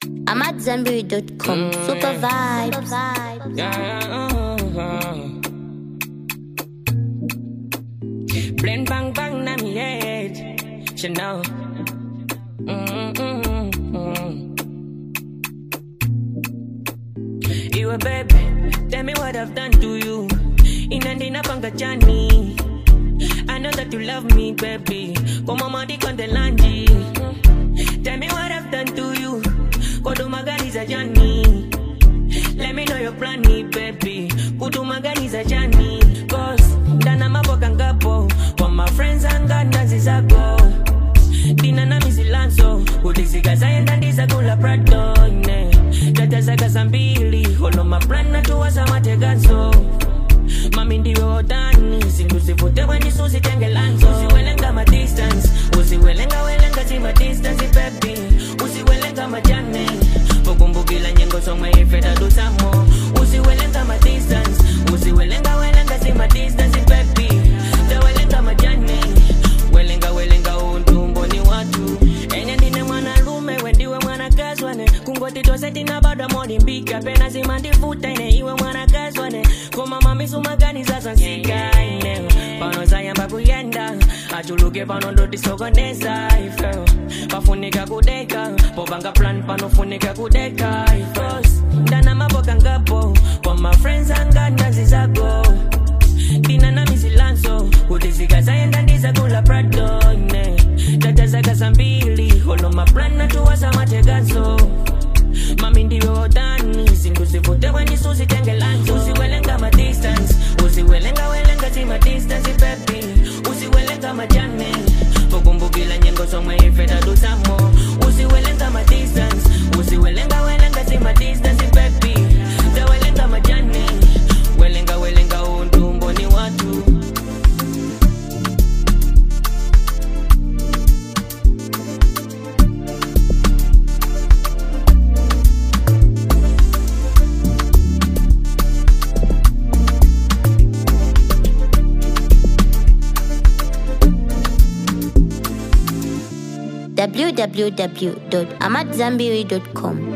I'm at Zenberry.com. Super vibes. Blend bang bang na me head. You know. You a baby. Tell me what I've done to you. Inandina panga chani. I know that you love me, baby. Como madi konde lanji. Tell me what I've done to you. Kodo magani za jani. Let me know your plan, baby. Kudu magani za jani. Cause dana maboka ngapo. For my friends anga nazi zako. Dina na mizilanso. Udisiga zaenda ndiza kula prato. Tata zaka zambili. Holo maplana tuwasa mateganso. Mami ndiwe otani. Sinduzivote wani susi tengelanso. Usiwelenga ma distance. Usiwelenga zima distance, baby. Usiwelenga ma jane. Pokumbukila nyengo somwe ifeda dusamo. Usiwelenga ma distance. Usiwelenga zima distance, baby. Tawelenga ma jane. Welenga untumbo ni watu. Enye ndine mwana lume. Wendiwe mwana kazwane. Kungoti toseti na bada modi mbika. Pena zima ndifuta ine iwe mwana kazwane. Koma mami sumagani sasa sikaine. Pano sayamba kuyenda. Achuluke pano ndoti sokonesa ifeo. Pafunika kudeka. Popanga plan pano funika kudeka ifos. Ndana maboka ngapo. For my friends anga nazi zako. Dina na misilanso. Udizika zayenda ndiza kula prato. Tata zaka zambili. Holo maplana tuwasa mateganso. Mami ndiwe otani. Sinduzivote wani susi tengelanso. Usiwelenga ma distance. Usiwelenga zima distance, baby. Usiwelenga ma jane. Pokumbukila nyengo somwe ifeda dusamo. Usiwelenga ma distance. Usiwelenga zima distance, baby. Tawelenga ma jane. Welenga untumbo ni watu. www.amatzambiri.com